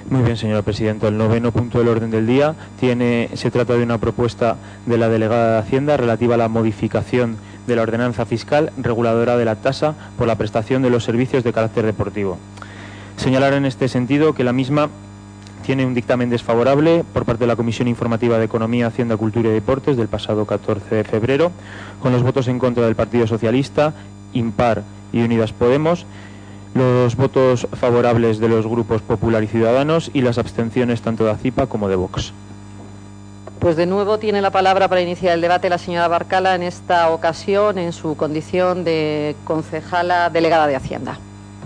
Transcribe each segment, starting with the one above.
Muy bien, señora presidenta. El 9º punto del orden del día se trata de una propuesta de la delegada de Hacienda relativa a la modificación de la ordenanza fiscal reguladora de la tasa por la prestación de los servicios de carácter deportivo. Señalar en este sentido que la misma tiene un dictamen desfavorable por parte de la Comisión Informativa de Economía, Hacienda, Cultura y Deportes del pasado 14 de febrero, con los votos en contra del Partido Socialista, Impar y Unidas Podemos, los votos favorables de los grupos Popular y Ciudadanos y las abstenciones tanto de ACIPA como de Vox. Pues de nuevo tiene la palabra para iniciar el debate la señora Barcala, en esta ocasión en su condición de concejala delegada de Hacienda.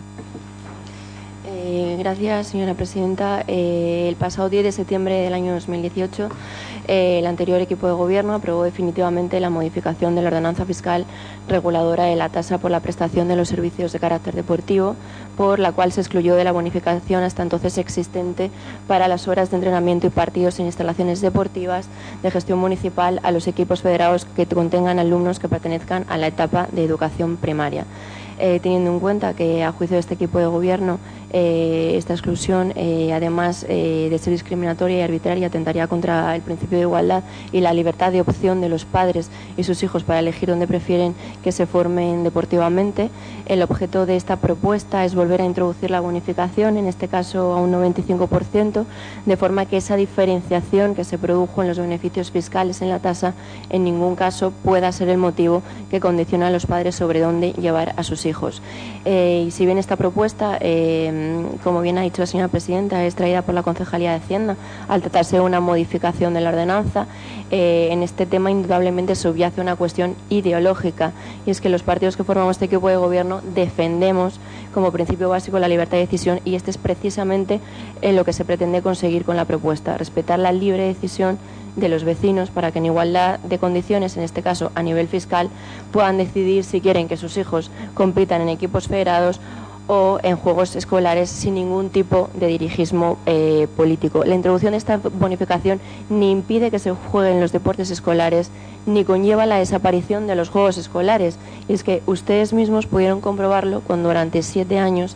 Gracias, señora presidenta. El pasado 10 de septiembre del año 2018, el anterior equipo de gobierno aprobó definitivamente la modificación de la ordenanza fiscal reguladora de la tasa por la prestación de los servicios de carácter deportivo, por la cual se excluyó de la bonificación hasta entonces existente para las horas de entrenamiento y partidos en instalaciones deportivas de gestión municipal a los equipos federados que contengan alumnos que pertenezcan a la etapa de educación primaria. Teniendo en cuenta que, a juicio de este equipo de gobierno, esta exclusión, además de ser discriminatoria y arbitraria, atentaría contra el principio de igualdad y la libertad de opción de los padres y sus hijos para elegir dónde prefieren que se formen deportivamente. El objeto de esta propuesta es volver a introducir la bonificación, en este caso a un 95%, de forma que esa diferenciación que se produjo en los beneficios fiscales en la tasa en ningún caso pueda ser el motivo que condiciona a los padres sobre dónde llevar a sus hijos. Y si bien esta propuesta, como bien ha dicho la señora presidenta, es traída por la Concejalía de Hacienda, al tratarse de una modificación de la ordenanza, en este tema indudablemente subyace una cuestión ideológica, y es que los partidos que formamos este equipo de gobierno defendemos como principio básico la libertad de decisión, y este es precisamente lo que se pretende conseguir con la propuesta: respetar la libre decisión de los vecinos para que en igualdad de condiciones, en este caso a nivel fiscal, puedan decidir si quieren que sus hijos compitan en equipos federados o en juegos escolares sin ningún tipo de dirigismo político. La introducción de esta bonificación ni impide que se jueguen los deportes escolares, ni conlleva la desaparición de los juegos escolares. Y es que ustedes mismos pudieron comprobarlo cuando durante 7 años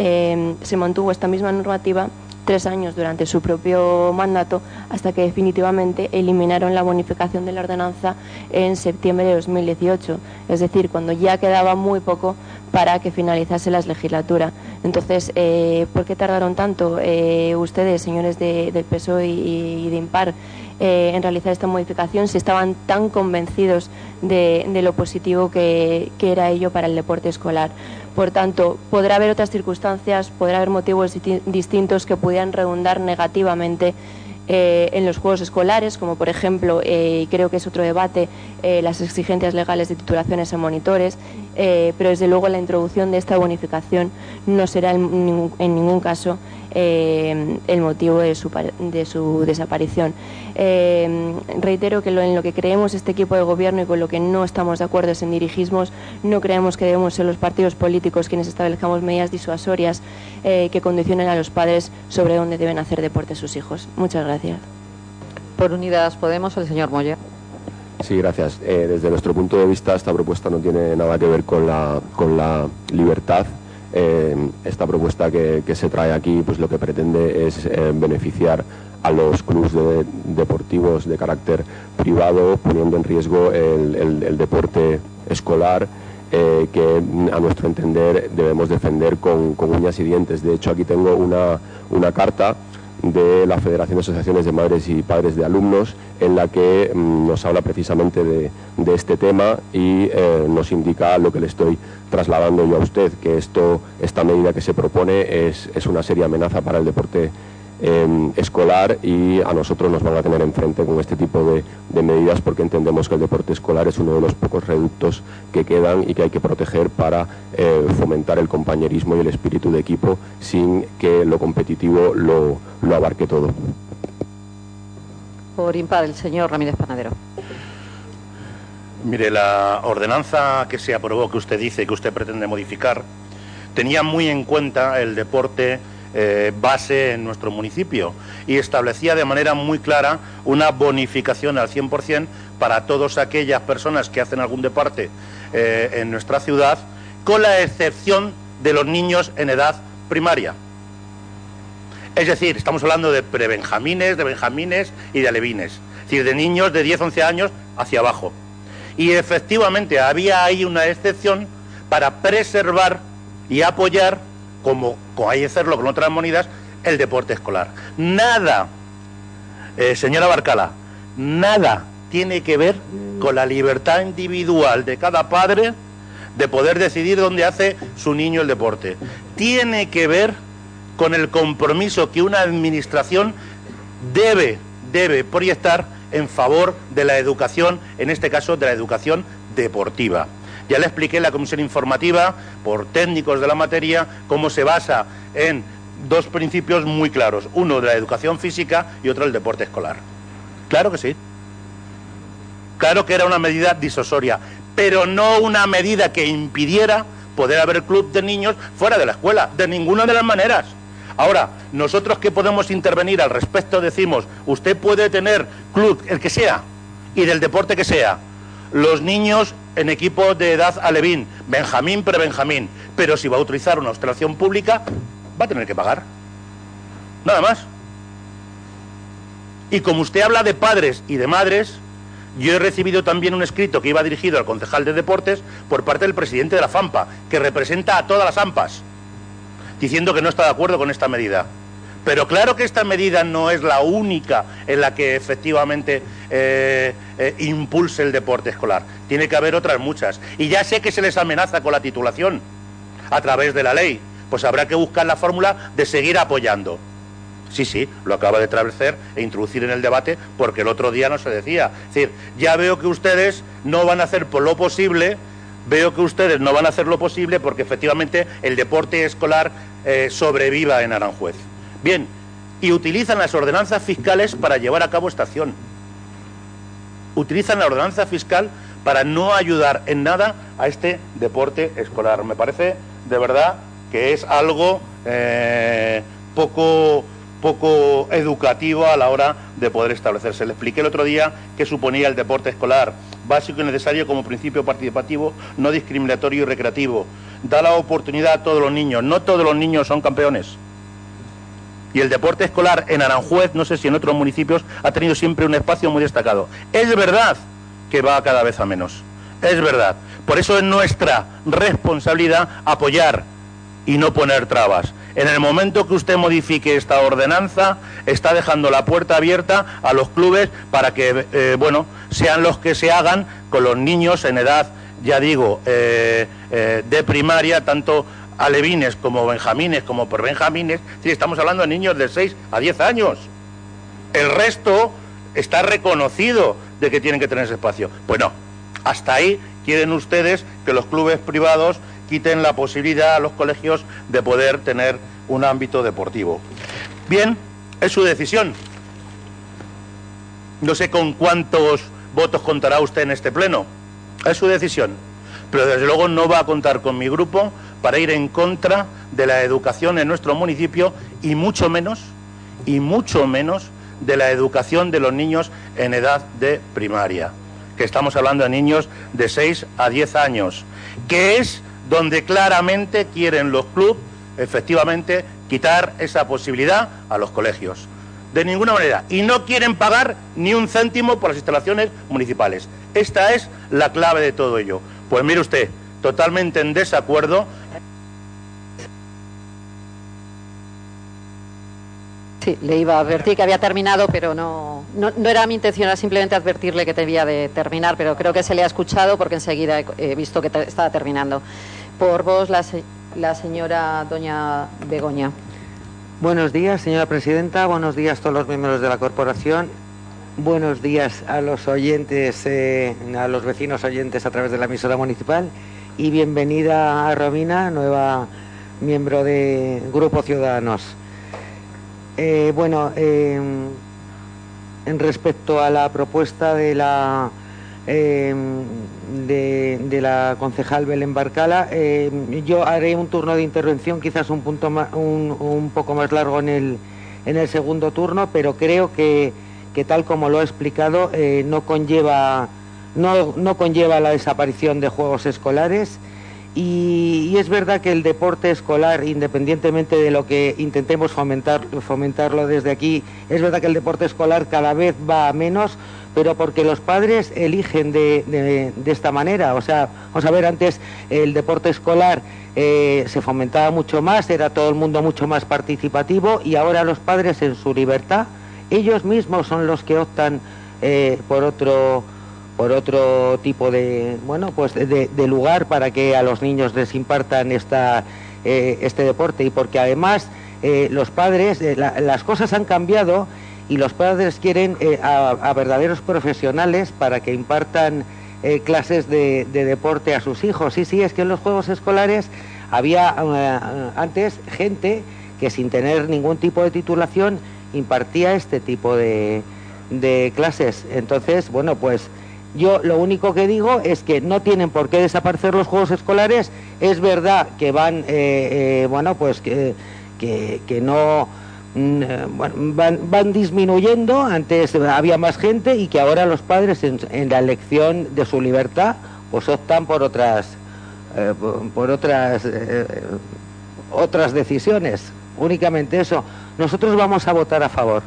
se mantuvo esta misma normativa, 3 años durante su propio mandato, hasta que definitivamente eliminaron la bonificación de la ordenanza en septiembre de 2018, es decir, cuando ya quedaba muy poco para que finalizase la legislatura. Entonces, ¿por qué tardaron tanto ustedes, señores del PSOE y de Impar, en realizar esta modificación, si estaban tan convencidos de lo positivo que era ello para el deporte escolar? Por tanto, podrá haber otras circunstancias, podrá haber motivos distintos que pudieran redundar negativamente en los juegos escolares, como por ejemplo, creo que es otro debate, las exigencias legales de titulaciones en monitores, pero desde luego la introducción de esta bonificación no será en ningún caso el motivo de su desaparición. Reitero que en lo que creemos este equipo de gobierno y con lo que no estamos de acuerdo es en dirigismos. No creemos que debemos ser los partidos políticos quienes establezcamos medidas disuasorias que condicionen a los padres sobre dónde deben hacer deporte sus hijos. Muchas gracias. Por Unidas Podemos, el señor Moller. Sí, gracias. Desde nuestro punto de vista, esta propuesta no tiene nada que ver con la libertad. Esta propuesta que se trae aquí, pues lo que pretende es beneficiar a los clubes deportivos de carácter privado, poniendo en riesgo el deporte escolar, que a nuestro entender debemos defender con uñas y dientes. De hecho, aquí tengo una carta de la Federación de Asociaciones de Madres y Padres de Alumnos, en la que nos habla precisamente de este tema y nos indica lo que le estoy trasladando yo a usted, que esta medida que se propone es una seria amenaza para el deporte escolar, y a nosotros nos van a tener enfrente con este tipo de medidas, porque entendemos que el deporte escolar es uno de los pocos reductos que quedan y que hay que proteger para fomentar el compañerismo y el espíritu de equipo sin que lo competitivo lo abarque todo. Por Impar, el señor Ramírez Panadero. Mire, la ordenanza que se aprobó, que usted dice que usted pretende modificar, tenía muy en cuenta el deporte base en nuestro municipio y establecía de manera muy clara una bonificación al 100% para todas aquellas personas que hacen algún deporte en nuestra ciudad, con la excepción de los niños en edad primaria. Es decir, estamos hablando de prebenjamines, de benjamines y de alevines. Es decir, de niños de 10, 11 años hacia abajo. Y efectivamente había ahí una excepción para preservar y apoyar, como hay que hacerlo con otras monedas, el deporte escolar. Nada, señora Barcala, nada tiene que ver con la libertad individual de cada padre de poder decidir dónde hace su niño el deporte. Tiene que ver con el compromiso que una administración debe proyectar en favor de la educación, en este caso de la educación deportiva. Ya le expliqué en la comisión informativa, por técnicos de la materia, cómo se basa en dos principios muy claros. Uno de la educación física y otro del deporte escolar. Claro que sí. Claro que era una medida disuasoria, pero no una medida que impidiera poder haber club de niños fuera de la escuela, de ninguna de las maneras. Ahora, nosotros que podemos intervenir al respecto decimos, usted puede tener club, el que sea, y del deporte que sea, los niños en equipo de edad alevín, benjamín, prebenjamín, pero si va a utilizar una instalación pública, va a tener que pagar. Nada más. Y como usted habla de padres y de madres, yo he recibido también un escrito que iba dirigido al concejal de deportes por parte del presidente de la FAMPA, que representa a todas las AMPAs, diciendo que no está de acuerdo con esta medida. Pero claro que esta medida no es la única en la que efectivamente impulse el deporte escolar. Tiene que haber otras muchas. Y ya sé que se les amenaza con la titulación a través de la ley. Pues habrá que buscar la fórmula de seguir apoyando. Sí, lo acaba de establecer e introducir en el debate porque el otro día no se decía. Es decir, ya veo que ustedes no van a hacer por lo posible, porque efectivamente el deporte escolar sobreviva en Aranjuez. Bien, y utilizan las ordenanzas fiscales para llevar a cabo esta acción. Utilizan la ordenanza fiscal para no ayudar en nada a este deporte escolar. Me parece, de verdad, que es algo poco educativo a la hora de poder establecerse. Le expliqué el otro día qué suponía el deporte escolar, básico y necesario como principio participativo, no discriminatorio y recreativo. Da la oportunidad a todos los niños. No todos los niños son campeones. Y el deporte escolar en Aranjuez, no sé si en otros municipios, ha tenido siempre un espacio muy destacado. Es verdad que va cada vez a menos. Es verdad. Por eso es nuestra responsabilidad apoyar y no poner trabas. En el momento que usted modifique esta ordenanza, está dejando la puerta abierta a los clubes para que, sean los que se hagan con los niños en edad, ya digo, de primaria, tanto alevines como benjamines como prebenjamines. Sí, estamos hablando de niños de 6 a 10 años. El resto está reconocido de que tienen que tener ese espacio. Pues no, hasta ahí quieren ustedes que los clubes privados quiten la posibilidad a los colegios de poder tener un ámbito deportivo. Bien, es su decisión. No sé con cuántos votos contará usted en este pleno. Es su decisión. Pero desde luego no va a contar con mi grupo para ir en contra de la educación en nuestro municipio y mucho menos de la educación de los niños en edad de primaria, que estamos hablando de niños de 6 a 10 años, que es donde claramente quieren los clubes, efectivamente, quitar esa posibilidad a los colegios. De ninguna manera. Y no quieren pagar ni un céntimo por las instalaciones municipales. Esta es la clave de todo ello. Pues mire usted, totalmente en desacuerdo. Sí, le iba a advertir que había terminado, pero no era mi intención, era simplemente advertirle que debía de terminar, pero creo que se le ha escuchado porque enseguida he visto que estaba terminando. Por vos, la señora doña Begoña. Buenos días, señora presidenta. Buenos días a todos los miembros de la corporación. Buenos días a los oyentes, a los vecinos oyentes a través de la emisora municipal. Y bienvenida a Romina, nueva miembro de Grupo Ciudadanos. En respecto a la propuesta de la concejal Belén Barcala, yo haré un turno de intervención, quizás un poco más largo en el segundo turno, pero creo que tal como lo he explicado no conlleva la desaparición de juegos escolares Y es verdad que el deporte escolar, independientemente de lo que intentemos fomentarlo desde aquí, es verdad que el deporte escolar cada vez va a menos, pero porque los padres eligen de esta manera. O sea, vamos a ver, antes el deporte escolar se fomentaba mucho más, era todo el mundo mucho más participativo, y ahora los padres, en su libertad, ellos mismos son los que optan por otro tipo de, bueno, pues de lugar para que a los niños les impartan este deporte, y porque además los padres, las cosas han cambiado y los padres quieren a verdaderos profesionales para que impartan clases de deporte a sus hijos. Sí, es que en los juegos escolares había antes gente que sin tener ningún tipo de titulación impartía este tipo de clases. Entonces, bueno, pues yo lo único que digo es que no tienen por qué desaparecer los juegos escolares. Es verdad que van, bueno, pues que no, bueno, van disminuyendo. Antes había más gente y que ahora los padres en la elección de su libertad pues optan por otras decisiones. Únicamente eso. Nosotros vamos a votar a favor.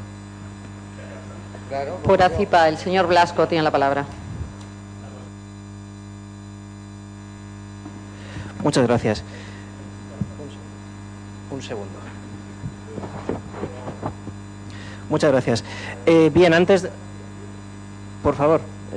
Por ACIPA, el señor Blasco tiene la palabra. Muchas gracias. Un segundo. Muchas gracias. Bien, por favor,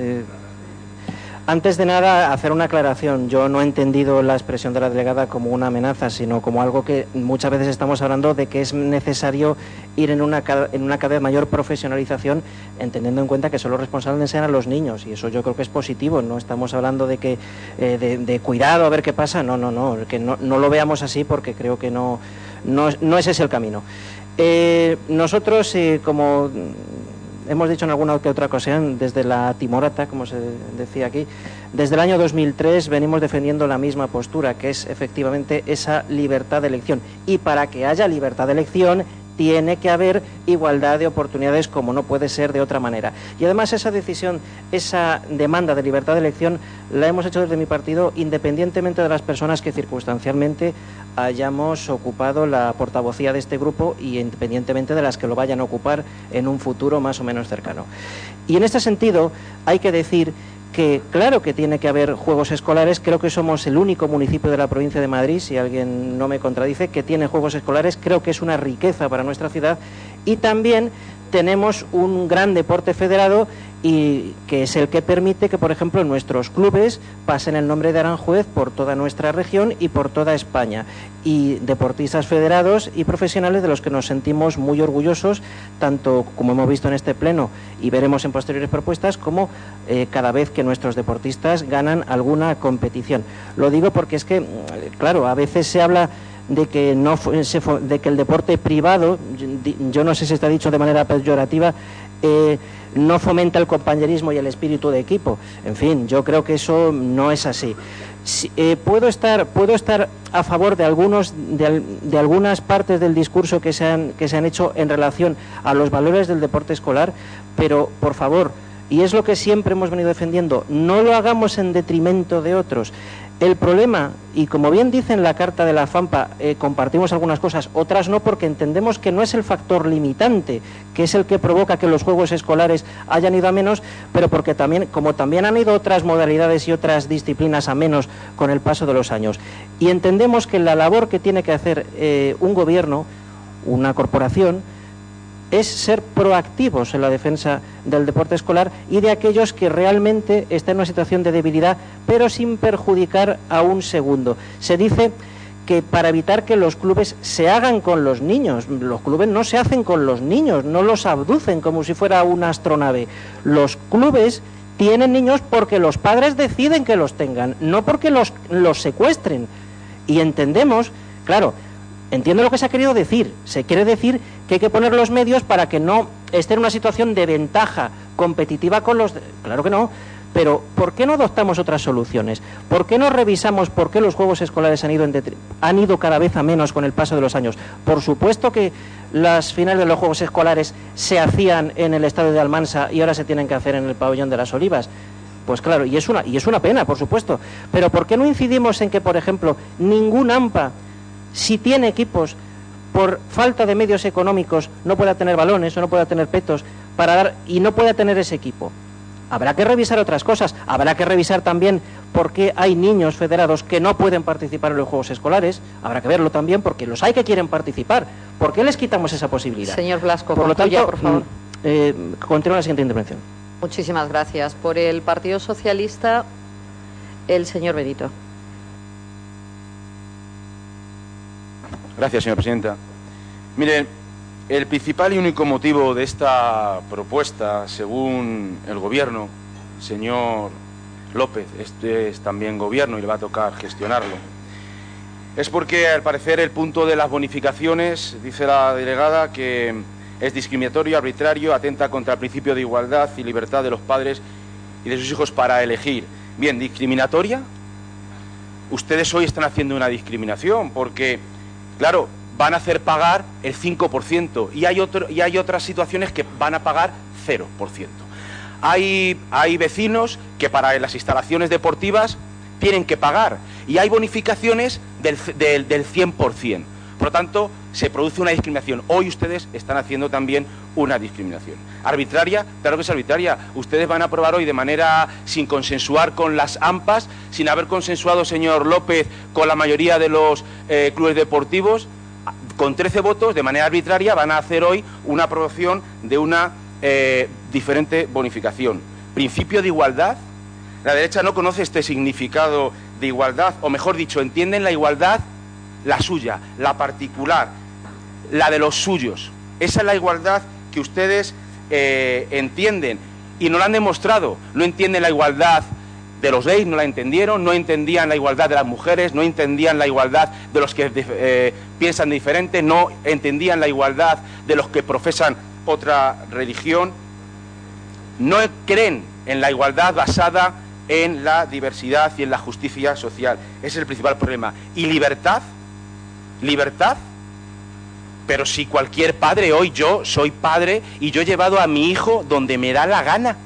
antes de nada, hacer una aclaración. Yo no he entendido la expresión de la delegada como una amenaza, sino como algo que muchas veces estamos hablando de que es necesario ir en una cada vez mayor profesionalización, entendiendo en cuenta que son los responsables de enseñar a los niños, y eso yo creo que es positivo. No estamos hablando de que de cuidado, a ver qué pasa. No, que no lo veamos así, porque creo que no es ese el camino. Nosotros, como hemos dicho en alguna que otra ocasión, desde la timorata, como se decía aquí, desde el año 2003 venimos defendiendo la misma postura, que es efectivamente esa libertad de elección. Y para que haya libertad de elección tiene que haber igualdad de oportunidades, como no puede ser de otra manera. Y además esa decisión, esa demanda de libertad de elección, la hemos hecho desde mi partido, independientemente de las personas que circunstancialmente hayamos ocupado la portavocía de este grupo, y independientemente de las que lo vayan a ocupar en un futuro más o menos cercano. Y en este sentido hay que decir que claro que tiene que haber juegos escolares. Creo que somos el único municipio de la provincia de Madrid, si alguien no me contradice, que tiene juegos escolares. Creo que es una riqueza para nuestra ciudad, y también tenemos un gran deporte federado, y que es el que permite que, por ejemplo, nuestros clubes pasen el nombre de Aranjuez por toda nuestra región y por toda España, y deportistas federados y profesionales de los que nos sentimos muy orgullosos, tanto como hemos visto en este pleno y veremos en posteriores propuestas, como cada vez que nuestros deportistas ganan alguna competición. Lo digo porque es que, claro, a veces se habla de que el deporte privado, yo no sé si está dicho de manera peyorativa, no fomenta el compañerismo y el espíritu de equipo. En fin, yo creo que eso no es así. Puedo estar a favor de algunas partes del discurso que se han hecho en relación a los valores del deporte escolar, pero por favor, y es lo que siempre hemos venido defendiendo, no lo hagamos en detrimento de otros. El problema, y como bien dice en la carta de la FAMPA, compartimos algunas cosas, otras no, porque entendemos que no es el factor limitante, que es el que provoca que los juegos escolares hayan ido a menos, pero porque también, como también han ido otras modalidades y otras disciplinas a menos con el paso de los años. Y entendemos que la labor que tiene que hacer un gobierno, una corporación, es ser proactivos en la defensa del deporte escolar y de aquellos que realmente están en una situación de debilidad, pero sin perjudicar a un segundo. Se dice que para evitar que los clubes se hagan con los niños, los clubes no se hacen con los niños, no los abducen como si fuera una astronave. Los clubes tienen niños porque los padres deciden que los tengan, no porque los secuestren. Y entendemos, claro, entiendo lo que se ha querido decir. Se quiere decir que hay que poner los medios para que no esté en una situación de ventaja competitiva con los... Claro que no, pero ¿por qué no adoptamos otras soluciones? ¿Por qué no revisamos por qué los juegos escolares han ido cada vez a menos con el paso de los años? Por supuesto que las finales de los juegos escolares se hacían en el estadio de Almansa y ahora se tienen que hacer en el pabellón de las Olivas. Pues claro, y es una pena, por supuesto. Pero ¿por qué no incidimos en que, por ejemplo, ningún AMPA, si tiene equipos, por falta de medios económicos, no pueda tener balones o no pueda tener petos para dar y no pueda tener ese equipo? Habrá que revisar otras cosas. Habrá que revisar también por qué hay niños federados que no pueden participar en los juegos escolares. Habrá que verlo también porque los hay que quieren participar. ¿Por qué les quitamos esa posibilidad? Señor Blasco, por lo tanto, por favor. Continúa la siguiente intervención. Muchísimas gracias. Por el Partido Socialista, el señor Benito. Gracias, señora presidenta. Mire, el principal y único motivo de esta propuesta, según el Gobierno, señor López, este es también Gobierno y le va a tocar gestionarlo, es porque, al parecer, el punto de las bonificaciones, dice la delegada, que es discriminatorio, arbitrario, atenta contra el principio de igualdad y libertad de los padres y de sus hijos para elegir. Bien, ¿discriminatoria? Ustedes hoy están haciendo una discriminación porque, claro, van a hacer pagar el 5% y hay otras situaciones que van a pagar 0%. Hay vecinos que para las instalaciones deportivas tienen que pagar y hay bonificaciones del 100%. Por lo tanto, se produce una discriminación. Hoy ustedes están haciendo también una discriminación. ¿Arbitraria? Claro que es arbitraria. Ustedes van a aprobar hoy de manera sin consensuar con las AMPAs, sin haber consensuado, señor López, con la mayoría de los clubes deportivos. Con 13 votos, de manera arbitraria, van a hacer hoy una aprobación de una diferente bonificación. ¿Principio de igualdad? La derecha no conoce este significado de igualdad, o mejor dicho, entienden la igualdad, la suya, la particular, la de los suyos. Esa es la igualdad que ustedes entienden y no la han demostrado. No entienden la igualdad de los gays, no la entendieron, no entendían la igualdad de las mujeres, no entendían la igualdad de los que piensan diferente, no entendían la igualdad de los que profesan otra religión, no creen en la igualdad basada en la diversidad y en la justicia social. Ese es el principal problema. ¿Y libertad? ¿Libertad? Pero si cualquier padre, hoy yo soy padre y yo he llevado a mi hijo donde me da la gana.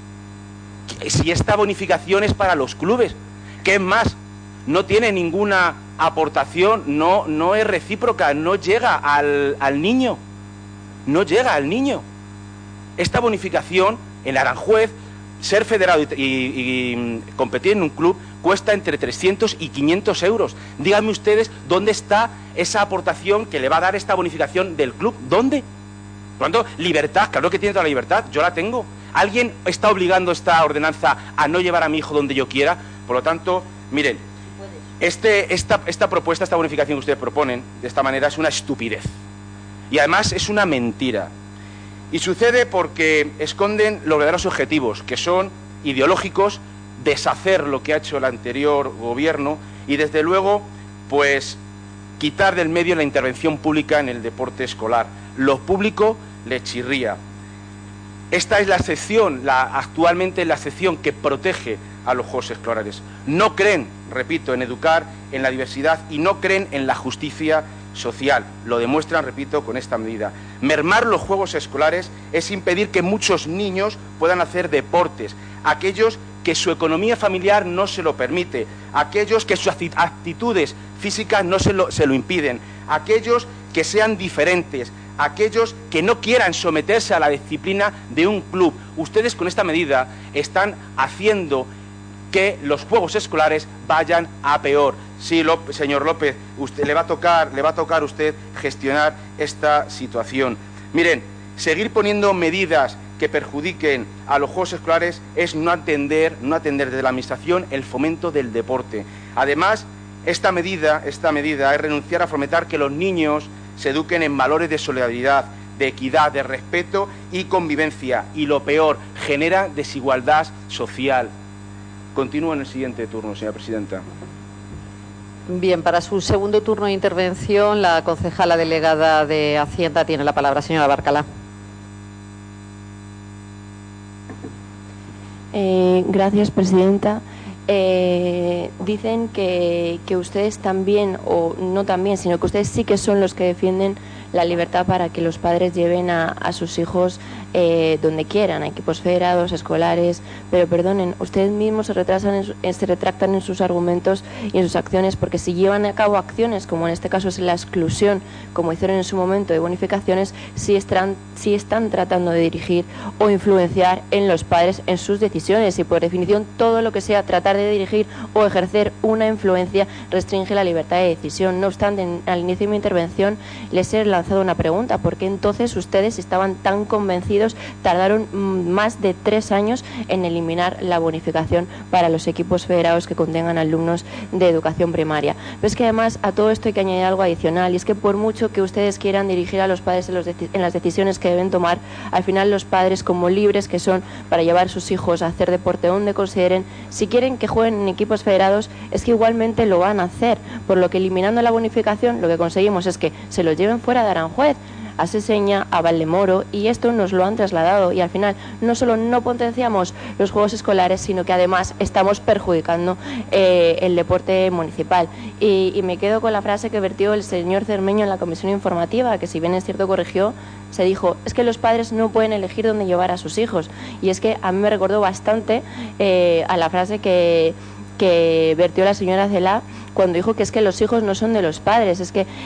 Si esta bonificación es para los clubes, ¿qué es más? No tiene ninguna aportación, no es recíproca, no llega al niño. No llega al niño. Esta bonificación en Aranjuez, ser federado y competir en un club cuesta entre 300 y 500 euros. Díganme ustedes dónde está esa aportación que le va a dar esta bonificación del club. ¿Dónde? Por lo tanto, libertad, claro que tiene toda la libertad, yo la tengo. ¿Alguien está obligando esta ordenanza a no llevar a mi hijo donde yo quiera? Por lo tanto, miren, esta propuesta, esta bonificación que ustedes proponen, de esta manera, es una estupidez. Y además es una mentira. Y sucede porque esconden los verdaderos objetivos, que son ideológicos, deshacer lo que ha hecho el anterior gobierno y, desde luego, pues quitar del medio la intervención pública en el deporte escolar. Lo público le chirría. Esta es la sección, actualmente la sección que protege a los juegos escolares. No creen, repito, en educar, en la diversidad y no creen en la justicia social. Lo demuestran, repito, con esta medida. Mermar los juegos escolares es impedir que muchos niños puedan hacer deportes, aquellos que su economía familiar no se lo permite, aquellos que sus actitudes físicas no se lo impiden, aquellos que sean diferentes, aquellos que no quieran someterse a la disciplina de un club. Ustedes con esta medida están haciendo que los juegos escolares vayan a peor. Sí, señor López, le va a tocar a usted gestionar esta situación. Miren, seguir poniendo medidas que perjudiquen a los juegos escolares es no atender desde la Administración el fomento del deporte. Además, esta medida es renunciar a fomentar que los niños se eduquen en valores de solidaridad, de equidad, de respeto y convivencia. Y lo peor, genera desigualdad social. Continúo en el siguiente turno, señora presidenta. Bien, para su segundo turno de intervención, la concejala delegada de Hacienda tiene la palabra. Señora Barcalá. Gracias, presidenta. Dicen que ustedes también, o no también, sino que ustedes sí que son los que defienden la libertad para que los padres lleven a sus hijos donde quieran, a equipos federados, escolares, pero perdonen, ustedes mismos se retractan en sus argumentos y en sus acciones, porque si llevan a cabo acciones, como en este caso es la exclusión, como hicieron en su momento de bonificaciones, sí están tratando de dirigir o influenciar en los padres en sus decisiones, y por definición todo lo que sea tratar de dirigir o ejercer una influencia restringe la libertad de decisión. No obstante, al inicio de mi intervención les he lanzado una pregunta: ¿por qué entonces ustedes estaban tan convencidos, tardaron más de 3 años en eliminar la bonificación para los equipos federados que contengan alumnos de educación primaria? Pero es que además a todo esto hay que añadir algo adicional, y es que por mucho que ustedes quieran dirigir a los padres en las decisiones que deben tomar, al final los padres, como libres que son para llevar a sus hijos a hacer deporte donde consideren, si quieren que jueguen en equipos federados, es que igualmente lo van a hacer, por lo que eliminando la bonificación lo que conseguimos es que se los lleven fuera de Aranjuez, a Seseña, a Valdemoro, y esto nos lo han trasladado, y al final no solo no potenciamos los juegos escolares, sino que además estamos perjudicando el deporte municipal. Y me quedo con la frase que vertió el señor Cermeño en la comisión informativa, que si bien es cierto corrigió, se dijo: es que los padres no pueden elegir dónde llevar a sus hijos, y es que a mí me recordó bastante a la frase que vertió la señora Celaá cuando dijo que es que los hijos no son de los padres. Es que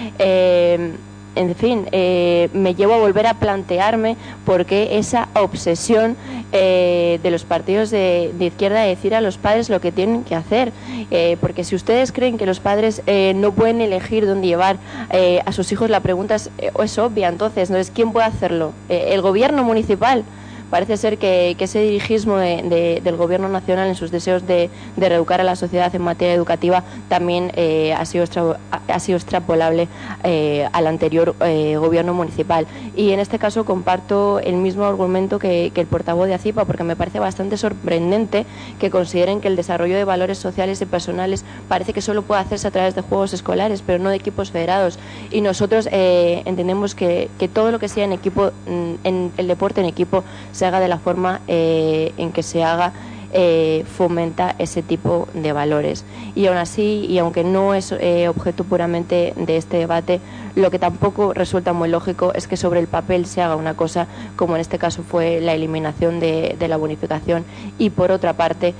en fin, me llevo a volver a plantearme por qué esa obsesión de los partidos de izquierda de decir a los padres lo que tienen que hacer, porque si ustedes creen que los padres no pueden elegir dónde llevar a sus hijos, la pregunta es obvia. Entonces, ¿quién puede hacerlo? ¿El gobierno municipal? Parece ser que ese dirigismo del Gobierno nacional en sus deseos de reeducar a la sociedad en materia educativa también ha sido extrapolable al anterior Gobierno municipal. Y en este caso comparto el mismo argumento que el portavoz de ACIPA, porque me parece bastante sorprendente que consideren que el desarrollo de valores sociales y personales parece que solo puede hacerse a través de juegos escolares, pero no de equipos federados. Y nosotros entendemos que todo lo que sea en equipo, en el deporte en equipo, se haga de la forma en que se haga, fomenta ese tipo de valores. Y aún así, y aunque no es objeto puramente de este debate, lo que tampoco resulta muy lógico es que sobre el papel se haga una cosa, como en este caso fue la eliminación de la bonificación, y por otra parte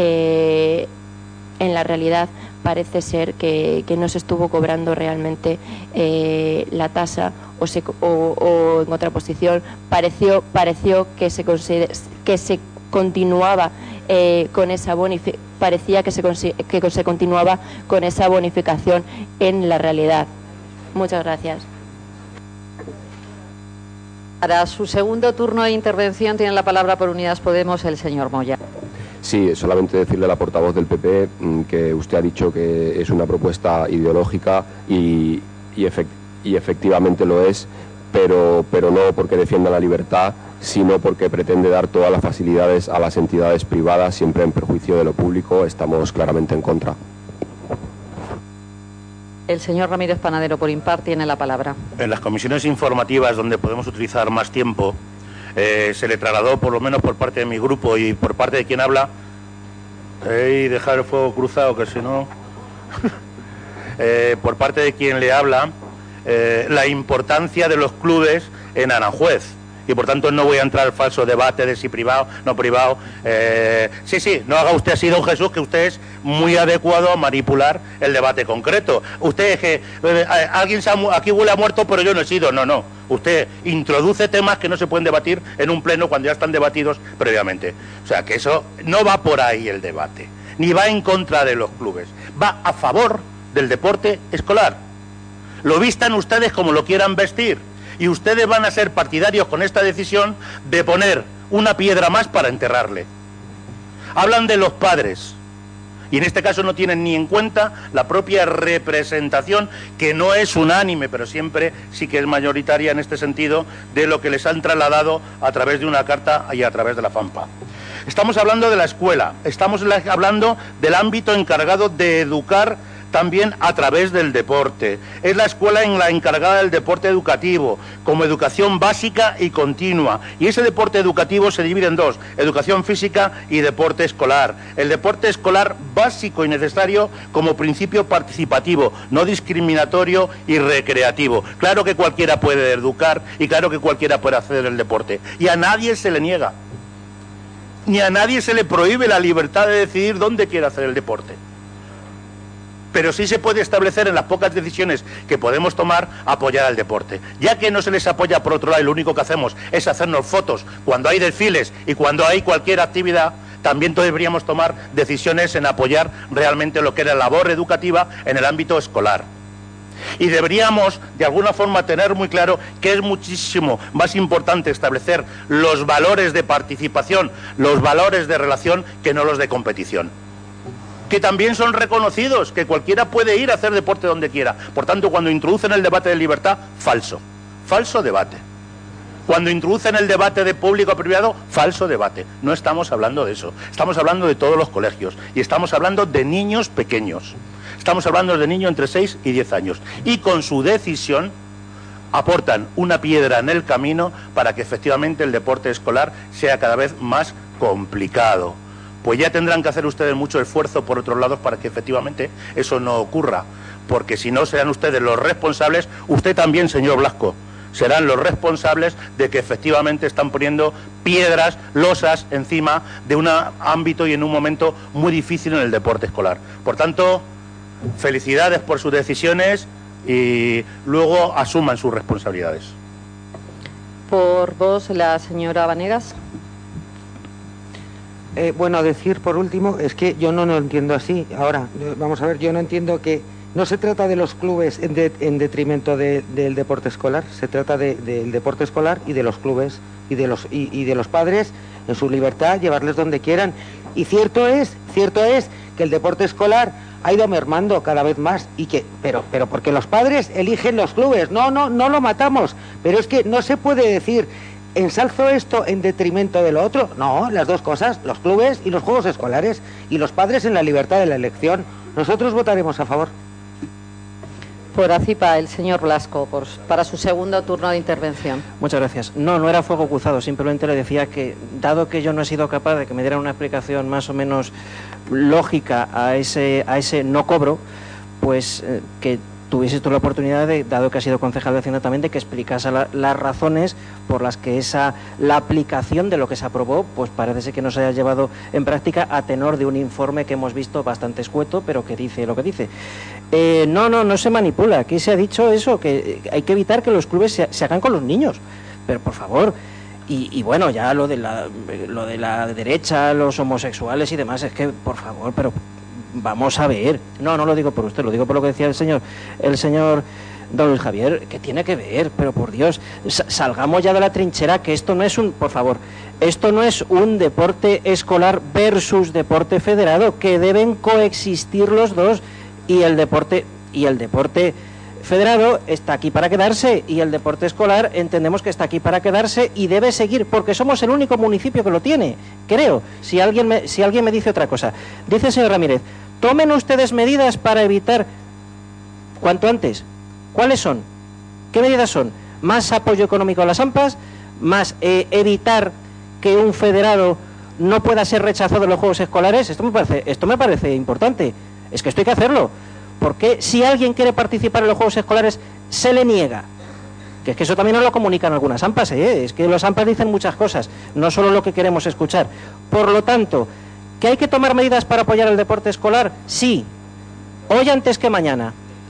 en la realidad parece ser que no se estuvo cobrando realmente la tasa, o en contraposición pareció que se continuaba con esa parecía que se continuaba con esa bonificación en la realidad. Muchas gracias. Para su segundo turno de intervención tiene la palabra por Unidas Podemos el señor Moya. Sí, solamente decirle a la portavoz del PP que usted ha dicho que es una propuesta ideológica y efectivamente lo es, pero no porque defienda la libertad, sino porque pretende dar todas las facilidades a las entidades privadas, siempre en perjuicio de lo público. Estamos claramente en contra. El señor Ramírez Panadero, por impar, tiene la palabra. En las comisiones informativas, donde podemos utilizar más tiempo, se le trasladó, por lo menos por parte de mi grupo y por parte de quien habla, dejar el fuego cruzado, que si no... por parte de quien le habla, la importancia de los clubes en Aranjuez. Y por tanto no voy a entrar al falso debate de si privado, no privado. Sí, no haga usted así, don Jesús, que usted es muy adecuado a manipular el debate concreto. Usted es que alguien aquí huele a muerto, pero yo no he sido. No. Usted introduce temas que no se pueden debatir en un pleno cuando ya están debatidos previamente. O sea, que eso no va por ahí el debate, ni va en contra de los clubes. Va a favor del deporte escolar. Lo vistan ustedes como lo quieran vestir. Y ustedes van a ser partidarios con esta decisión de poner una piedra más para enterrarle. Hablan de los padres y en este caso no tienen ni en cuenta la propia representación, que no es unánime, pero siempre sí que es mayoritaria en este sentido, de lo que les han trasladado a través de una carta y a través de la FAMPA. Estamos hablando de la escuela, estamos hablando del ámbito encargado de educar también a través del deporte. Es la escuela encargada del deporte educativo, como educación básica y continua. Y ese deporte educativo se divide en dos: educación física y deporte escolar. El deporte escolar básico y necesario como principio participativo, no discriminatorio y recreativo. Claro que cualquiera puede educar y claro que cualquiera puede hacer el deporte. Y a nadie se le niega, ni a nadie se le prohíbe la libertad de decidir dónde quiere hacer el deporte. Pero sí se puede establecer en las pocas decisiones que podemos tomar apoyar al deporte. Ya que no se les apoya por otro lado y lo único que hacemos es hacernos fotos cuando hay desfiles y cuando hay cualquier actividad, también deberíamos tomar decisiones en apoyar realmente lo que era labor educativa en el ámbito escolar. Y deberíamos, de alguna forma, tener muy claro que es muchísimo más importante establecer los valores de participación, los valores de relación, que no los de competición. Que también son reconocidos, que cualquiera puede ir a hacer deporte donde quiera. Por tanto, cuando introducen el debate de libertad, falso debate. Cuando introducen el debate de público-privado, falso debate. No estamos hablando de eso. Estamos hablando de todos los colegios y estamos hablando de niños pequeños. Estamos hablando de niños entre 6 y 10 años. Y con su decisión aportan una piedra en el camino para que efectivamente el deporte escolar sea cada vez más complicado. Pues ya tendrán que hacer ustedes mucho esfuerzo por otros lados para que efectivamente eso no ocurra. Porque si no, serán ustedes los responsables, usted también, señor Blasco, serán los responsables de que efectivamente están poniendo piedras, losas encima de un ámbito y en un momento muy difícil en el deporte escolar. Por tanto, felicidades por sus decisiones y luego asuman sus responsabilidades. Por vos, la señora Vanegas. Bueno, decir por último, es que yo no lo entiendo así. Ahora, vamos a ver, yo no entiendo que no se trata de los clubes en detrimento del deporte escolar, se trata del deporte escolar y de los clubes y de los padres en su libertad, llevarles donde quieran. Y cierto es que el deporte escolar ha ido mermando cada vez más y pero porque los padres eligen los clubes. No lo matamos, pero es que no se puede decir ensalzo esto en detrimento de lo otro. No, las dos cosas, los clubes y los juegos escolares, y los padres en la libertad de la elección. Nosotros votaremos a favor. Por ACIPA, el señor Blasco, para su segundo turno de intervención. Muchas gracias. No era fuego cruzado, simplemente le decía que, dado que yo no he sido capaz de que me dieran una explicación más o menos lógica a ese no cobro, pues que tuviese tú la oportunidad, dado que ha sido concejal de Hacienda también, de que explicase las razones por las que la aplicación de lo que se aprobó, pues parece ser que no se haya llevado en práctica a tenor de un informe que hemos visto bastante escueto, pero que dice lo que dice. No se manipula. Aquí se ha dicho eso, que hay que evitar que los clubes se hagan con los niños. Pero por favor, y bueno, ya lo de la derecha, los homosexuales y demás, es que por favor, pero vamos a ver. No lo digo por usted, lo digo por lo que decía el señor don Luis Javier, que tiene que ver, pero por Dios, salgamos ya de la trinchera, que esto no es esto no es un deporte escolar versus deporte federado, que deben coexistir los dos, y el deporte federado está aquí para quedarse y el deporte escolar entendemos que está aquí para quedarse y debe seguir, porque somos el único municipio que lo tiene, creo, si alguien me dice otra cosa. Dice el señor Ramírez, tomen ustedes medidas para evitar cuanto antes. ¿Cuáles son? ¿Qué medidas son? Más apoyo económico a las AMPAs, más evitar que un federado no pueda ser rechazado en los juegos escolares. Esto me parece importante. Es que esto hay que hacerlo. Porque si alguien quiere participar en los juegos escolares, se le niega. Que es que eso también nos lo comunican algunas AMPAs, Es que los AMPAs dicen muchas cosas, no solo lo que queremos escuchar. Por lo tanto, ¿que hay que tomar medidas para apoyar el deporte escolar? Sí. Hoy antes que mañana.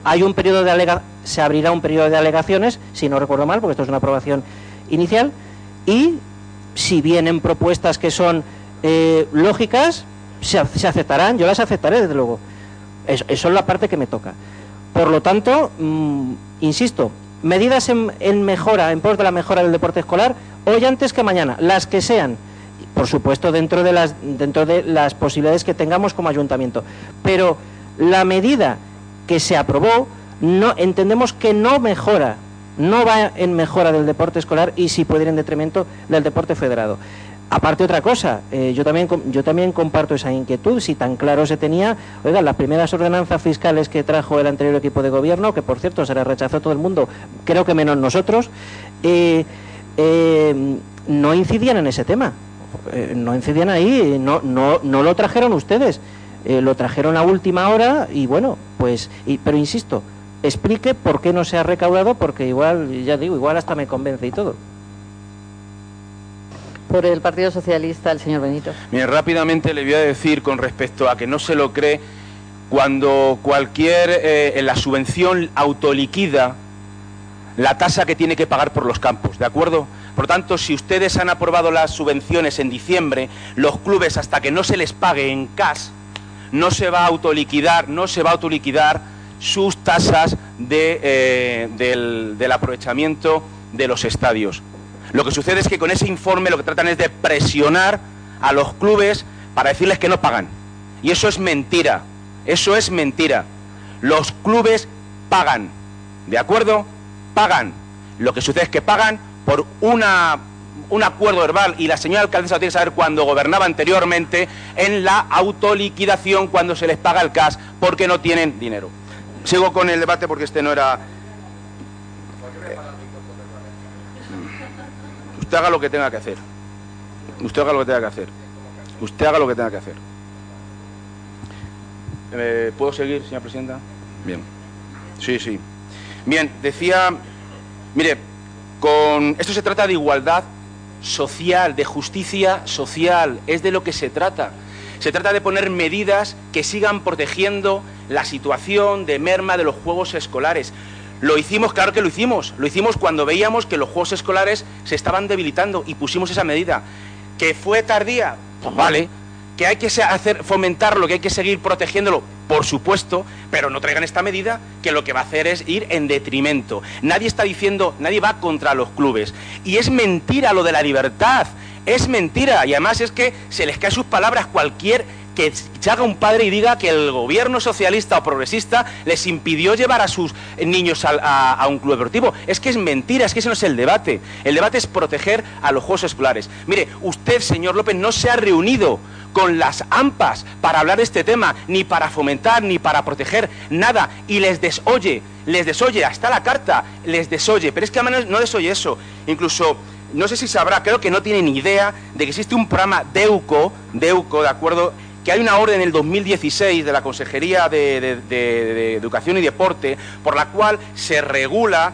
Se abrirá un periodo de alegaciones, si no recuerdo mal, porque esto es una aprobación inicial, y si vienen propuestas que son lógicas, se aceptarán, yo las aceptaré desde luego. Eso es la parte que me toca. Por lo tanto, insisto, medidas en mejora, en pos de la mejora del deporte escolar, hoy antes que mañana, las que sean, por supuesto dentro de las posibilidades que tengamos como ayuntamiento. Pero la medida que se aprobó, entendemos que no mejora, no va en mejora del deporte escolar y sí puede ir en detrimento del deporte federado. Aparte otra cosa, yo también comparto esa inquietud, si tan claro se tenía, oiga, las primeras ordenanzas fiscales que trajo el anterior equipo de gobierno, que por cierto se las rechazó todo el mundo, creo que menos nosotros, no incidían en ese tema, no incidían ahí, no lo trajeron ustedes, lo trajeron a última hora y bueno, pues, pero insisto, explique por qué no se ha recaudado, porque igual, ya digo, igual hasta me convence y todo. Por el Partido Socialista, el señor Benito. Mire, rápidamente le voy a decir con respecto a que no se lo cree cuando cualquier, la subvención autoliquida la tasa que tiene que pagar por los campos, ¿de acuerdo? Por lo tanto, si ustedes han aprobado las subvenciones en diciembre, los clubes hasta que no se les pague en cash, no se va a autoliquidar sus tasas del aprovechamiento de los estadios. Lo que sucede es que con ese informe lo que tratan es de presionar a los clubes para decirles que no pagan. Y eso es mentira. Eso es mentira. Los clubes pagan. ¿De acuerdo? Pagan. Lo que sucede es que pagan por un acuerdo verbal, y la señora alcaldesa lo tiene que saber, cuando gobernaba anteriormente, en la autoliquidación, cuando se les paga el cash porque no tienen dinero. Sigo con el debate porque este no era... Usted haga lo que tenga que hacer. Usted haga lo que tenga que hacer. Usted haga lo que tenga que hacer. ¿Puedo seguir, señora presidenta? Bien. Sí, sí. Bien, decía... Mire, esto se trata de igualdad social, de justicia social. Es de lo que se trata. Se trata de poner medidas que sigan protegiendo la situación de merma de los juegos escolares. Lo hicimos, claro que lo hicimos cuando veíamos que los juegos escolares se estaban debilitando y pusimos esa medida. ¿Que fue tardía? Pues vale. ¿Que hay que fomentarlo, que hay que seguir protegiéndolo? Por supuesto, pero no traigan esta medida que lo que va a hacer es ir en detrimento. Nadie está diciendo, nadie va contra los clubes. Y es mentira lo de la libertad, es mentira. Y además es que se les cae sus palabras cualquier... que se haga un padre y diga que el gobierno socialista o progresista les impidió llevar a sus niños a un club deportivo. Es que es mentira, es que ese no es el debate. El debate es proteger a los juegos escolares. Mire, usted, señor López, no se ha reunido con las AMPAs para hablar de este tema, ni para fomentar, ni para proteger, nada. Y les desoye, hasta la carta les desoye. Pero es que además no desoye eso. Incluso... no sé si sabrá, creo que no tiene ni idea de que existe un programa DEUCO, ¿de acuerdo?, que hay una orden en el 2016 de la Consejería de Educación y Deporte por la cual se regula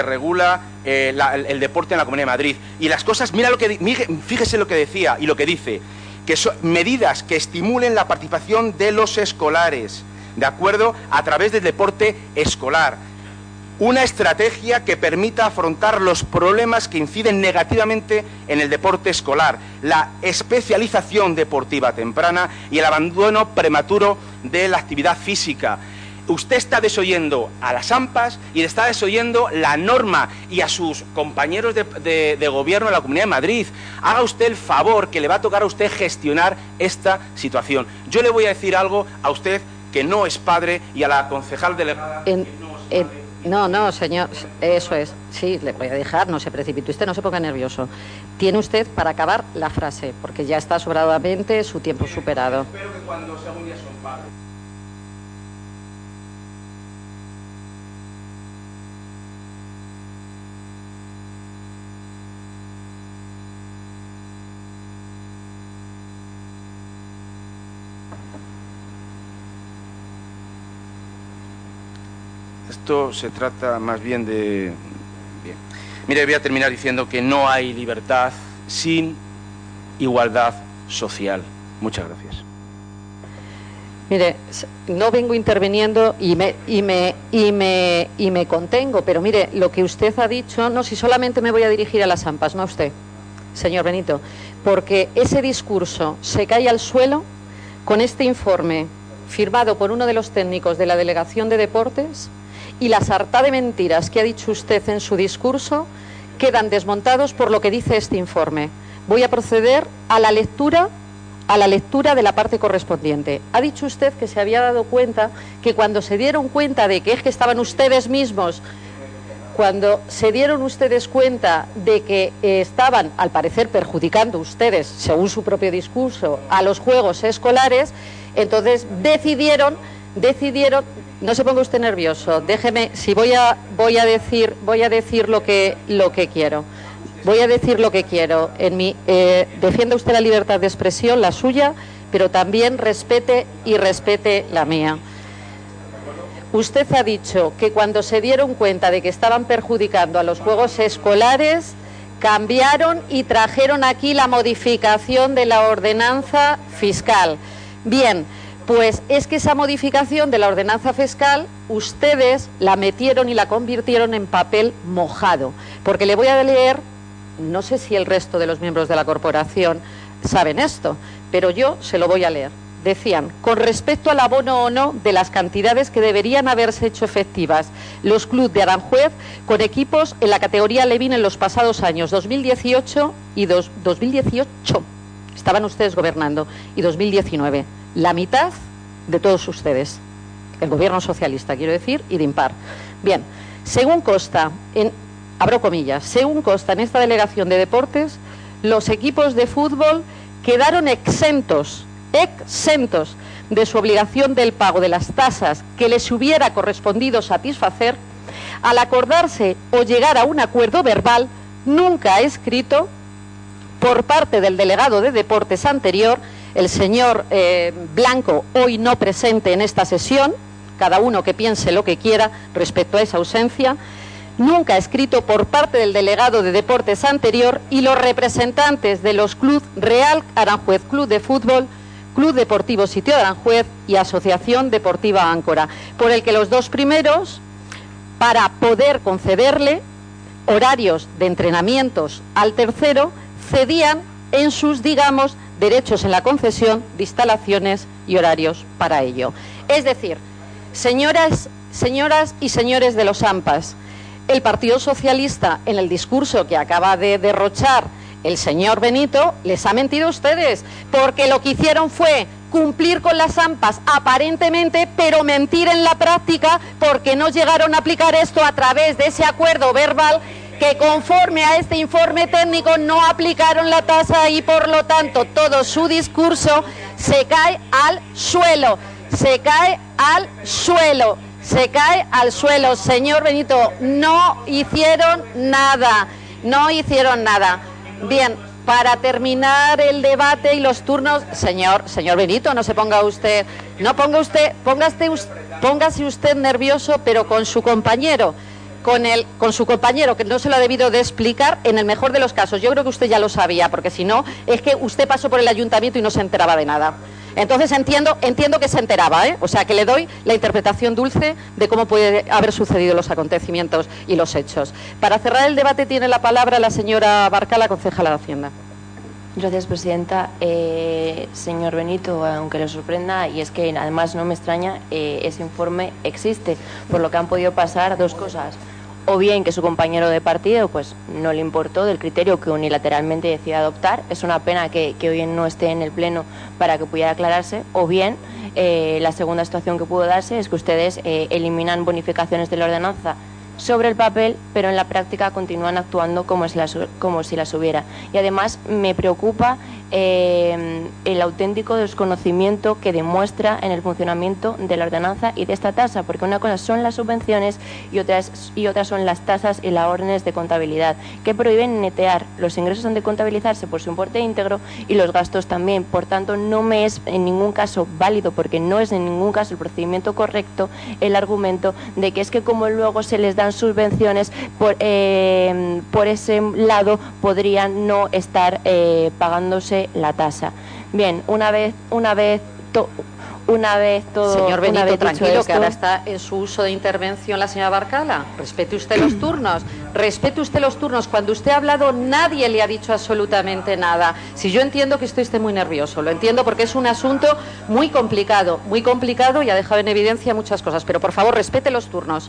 el deporte en la Comunidad de Madrid. Y las cosas, fíjese lo que decía y lo que dice, que son medidas que estimulen la participación de los escolares, ¿de acuerdo?, a través del deporte escolar. Una estrategia que permita afrontar los problemas que inciden negativamente en el deporte escolar, la especialización deportiva temprana y el abandono prematuro de la actividad física. Usted está desoyendo a las AMPAs y está desoyendo la norma y a sus compañeros de gobierno de la Comunidad de Madrid. Haga usted el favor, que le va a tocar a usted gestionar esta situación. Yo le voy a decir algo a usted que no es padre y a la concejal delegada que no es padre. No, señor, eso es. Sí, le voy a dejar, no se precipite usted, no se ponga nervioso. Tiene usted para acabar la frase, porque ya está sobradamente su tiempo superado. Espero que cuando sea un día son padres. Esto se trata más bien de... Bien. Mire, voy a terminar diciendo que no hay libertad sin igualdad social. Muchas gracias. Mire, no vengo interviniendo y me contengo, pero mire, lo que usted ha dicho, no, si solamente me voy a dirigir a las AMPAs, no a usted, señor Benito, porque ese discurso se cae al suelo con este informe firmado por uno de los técnicos de la Delegación de Deportes, y la sarta de mentiras que ha dicho usted en su discurso quedan desmontados por lo que dice este informe. Voy a proceder a la lectura de la parte correspondiente. Ha dicho usted que se había dado cuenta que cuando se dieron cuenta de que es que estaban ustedes mismos... cuando se dieron ustedes cuenta de que estaban, al parecer, perjudicando ustedes, según su propio discurso, a los juegos escolares, entonces decidieron, no se ponga usted nervioso, déjeme, si voy a decir lo que quiero. Voy a decir lo que quiero. Defienda usted la libertad de expresión, la suya, pero también respete la mía. Usted ha dicho que cuando se dieron cuenta de que estaban perjudicando a los juegos escolares, cambiaron y trajeron aquí la modificación de la ordenanza fiscal. Bien, pues es que esa modificación de la ordenanza fiscal ustedes la metieron y la convirtieron en papel mojado, porque le voy a leer, no sé si el resto de los miembros de la corporación saben esto, pero yo se lo voy a leer. Decían, con respecto al abono o no de las cantidades que deberían haberse hecho efectivas los clubes de Aranjuez con equipos en la categoría Levin en los pasados años 2018 y 2018, estaban ustedes gobernando, y 2019, la mitad de todos ustedes, el gobierno socialista, quiero decir, y de impar. Bien, según consta, abro comillas, según consta en esta delegación de deportes, los equipos de fútbol quedaron exentos de su obligación del pago de las tasas que les hubiera correspondido satisfacer al acordarse o llegar a un acuerdo verbal nunca escrito por parte del delegado de deportes anterior, el señor Blanco, hoy no presente en esta sesión, cada uno que piense lo que quiera respecto a esa ausencia, nunca escrito por parte del delegado de deportes anterior y los representantes de los clubes Real Aranjuez Club de Fútbol, Club Deportivo Sitio de Aranjuez y Asociación Deportiva Áncora, por el que los dos primeros, para poder concederle horarios de entrenamientos al tercero, cedían en sus, digamos, derechos en la concesión de instalaciones y horarios para ello. Es decir, señoras y señores de los AMPAs, el Partido Socialista, en el discurso que acaba de derrochar el señor Benito, les ha mentido a ustedes, porque lo que hicieron fue cumplir con las AMPAs aparentemente, pero mentir en la práctica, porque no llegaron a aplicar esto a través de ese acuerdo verbal, que conforme a este informe técnico no aplicaron la tasa y por lo tanto todo su discurso se cae al suelo, se cae al suelo. Se cae al suelo, señor Benito, no hicieron nada. Bien, para terminar el debate y los turnos, señor Benito, no se ponga usted, póngase usted nervioso, pero con su compañero, con su compañero, que no se lo ha debido de explicar en el mejor de los casos. Yo creo que usted ya lo sabía, porque si no, es que usted pasó por el ayuntamiento y no se enteraba de nada. Entonces entiendo que se enteraba, O sea, que le doy la interpretación dulce de cómo puede haber sucedido los acontecimientos y los hechos. Para cerrar el debate tiene la palabra la señora Barcala, concejala de Hacienda. Gracias, presidenta. Señor Benito, aunque le sorprenda, y es que además no me extraña, ese informe existe, por lo que han podido pasar dos cosas. O bien que su compañero de partido pues no le importó del criterio que unilateralmente decidió adoptar, es una pena que hoy no esté en el pleno para que pudiera aclararse, o bien la segunda situación que pudo darse es que ustedes eliminan bonificaciones de la ordenanza sobre el papel, pero en la práctica continúan actuando como si las hubiera. Y además me preocupa el auténtico desconocimiento que demuestra en el funcionamiento de la ordenanza y de esta tasa, porque una cosa son las subvenciones y otras son las tasas y las órdenes de contabilidad, que prohíben netear. Los ingresos han de contabilizarse por su importe íntegro y los gastos también. Por tanto, no me es en ningún caso válido, porque no es en ningún caso el procedimiento correcto, el argumento de que es que como luego se les dan subvenciones, por ese lado podrían no estar pagándose la tasa. Bien, una vez todo. Señor Benito, tranquilo, esto, que ahora está en su uso de intervención la señora Barcala. Respete usted los turnos. Cuando usted ha hablado, nadie le ha dicho absolutamente nada. Si yo entiendo que esté muy nervioso, lo entiendo porque es un asunto muy complicado y ha dejado en evidencia muchas cosas. Pero por favor, respete los turnos.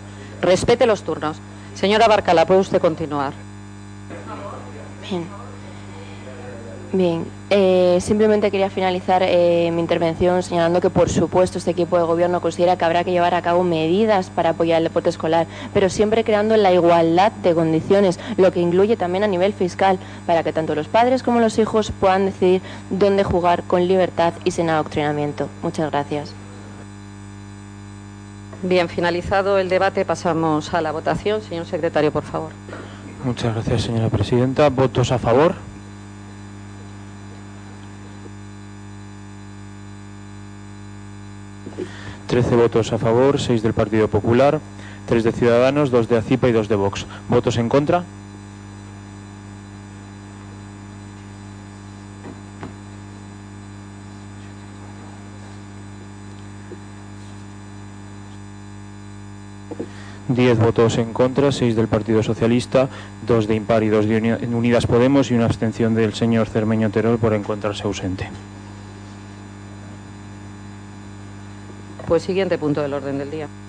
Señora Barcala, puede usted continuar. Bien. Bien, simplemente quería finalizar mi intervención señalando que, por supuesto, este equipo de gobierno considera que habrá que llevar a cabo medidas para apoyar el deporte escolar, pero siempre creando la igualdad de condiciones, lo que incluye también a nivel fiscal, para que tanto los padres como los hijos puedan decidir dónde jugar con libertad y sin adoctrinamiento. Muchas gracias. Bien, finalizado el debate, pasamos a la votación. Señor secretario, por favor. Muchas gracias, señora presidenta. ¿Votos a favor? ¿13 votos a favor, 6 del Partido Popular, 3 de Ciudadanos, 2 de ACIPA y 2 de Vox? ¿Votos en contra? ...10 votos en contra, 6 del Partido Socialista, 2 de Impar y 2 de Unidas Podemos y una abstención del señor Cermeño Terol por encontrarse ausente. Pues siguiente punto del orden del día.